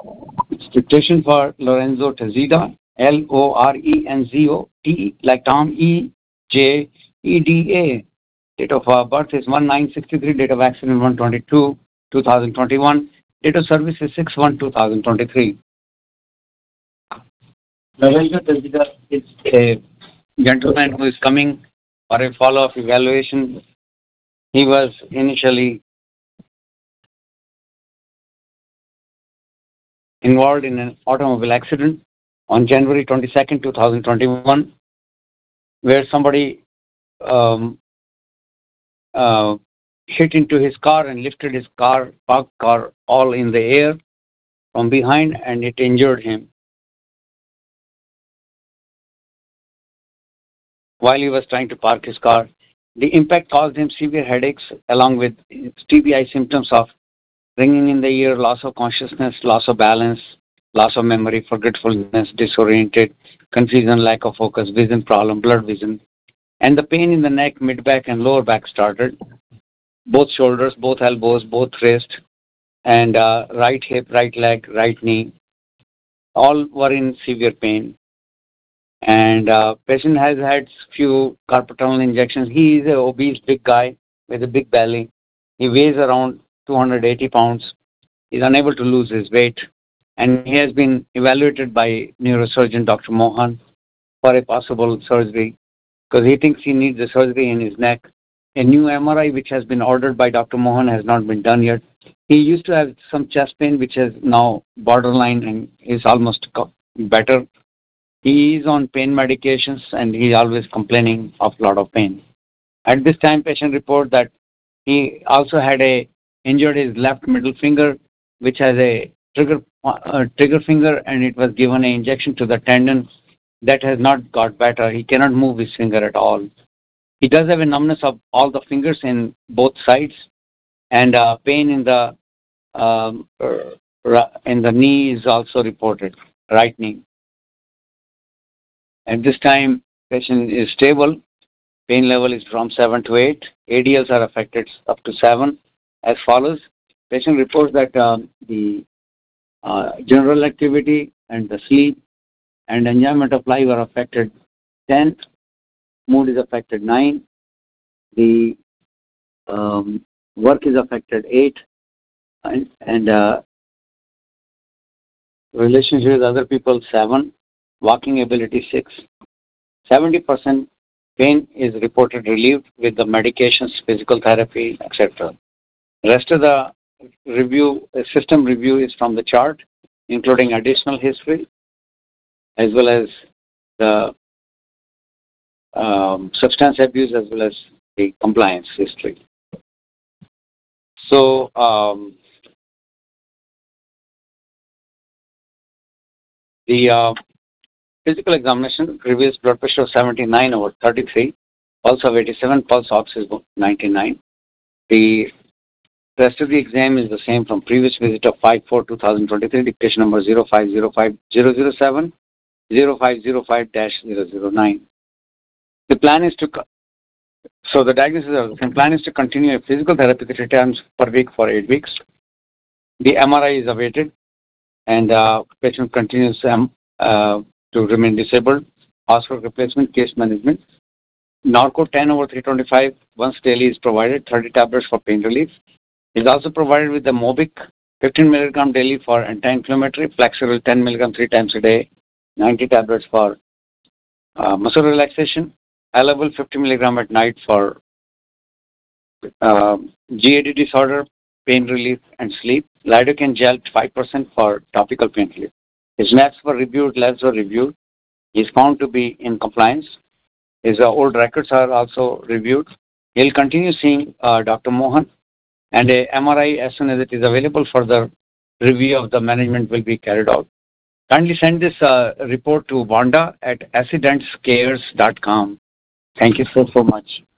It's dictation for Lorenzo Tezida, Lorenzo, T like Tom, Ejeda. Date of birth is 1963, date of accident 122, 2021, date of service is 6/1/2023. Lorenzo Tezida is a gentleman who is coming for a follow-up evaluation. He was initially involved in an automobile accident on January 22nd, 2021, where somebody hit into his car and lifted his parked car all in the air from behind, and it injured him while he was trying to park his car. The impact caused him severe headaches along with TBI symptoms of ringing in the ear, loss of consciousness, loss of balance, loss of memory, forgetfulness, disoriented, confusion, lack of focus, vision problem, blurred vision, and the pain in the neck, mid-back, and lower back started. Both shoulders, both elbows, both wrist, and right hip, right leg, right knee, all were in severe pain. And patient has had few carpal tunnel injections. He is an obese big guy with a big belly. He weighs around 280 pounds. He's unable to lose his weight. And he has been evaluated by neurosurgeon Dr. Mohan for a possible surgery because he thinks he needs a surgery in his neck. A new MRI which has been ordered by Dr. Mohan has not been done yet. He used to have some chest pain which is now borderline and is almost better. He is on pain medications and he is always complaining of a lot of pain. At this time, patient report that he also had injured his left middle finger, which has a trigger finger, and it was given an injection to the tendon that has not got better. He cannot move his finger at all. He does have a numbness of all the fingers in both sides, and pain in the knee is also reported, right knee. At this time, patient is stable. Pain level is from 7 to 8. ADLs are affected up to 7. As follows, patient reports that the general activity and the sleep and enjoyment of life are affected 10. Mood is affected 9. The work is affected 8. And relationship with other people 7. Walking ability 6. 70% pain is reported relieved with the medications, physical therapy, etc. Rest of the review, system review is from the chart, including additional history as well as the substance abuse as well as the compliance history. So, the physical examination reveals blood pressure of 79/33, pulse of 87, pulse ox is 99. The rest of the exam is the same from previous visit of 5/4/2023, dictation number 0505007, 0505-009. The plan is to, so the diagnosis of the plan is to continue a physical therapy 3 times per week for 8 weeks. The MRI is awaited, and patient continues to remain disabled. Hospital replacement, case management. Norco 10/325 once daily is provided, 30 tablets for pain relief. Is also provided with the Mobic 15 mg daily for anti-inflammatory, Flexeril 10 mg 3 times a day, 90 tablets for muscle relaxation, Haleval 50 mg at night for GAD disorder, pain relief and sleep, lidocaine gel 5% for topical pain relief. His labs were reviewed, He is found to be in compliance. His old records are also reviewed. He'll continue seeing Dr. Mohan, and a MRI as soon as it is available for the review of the management will be carried out. Kindly send this report to Wanda at accidentscares.com. Thank you so much.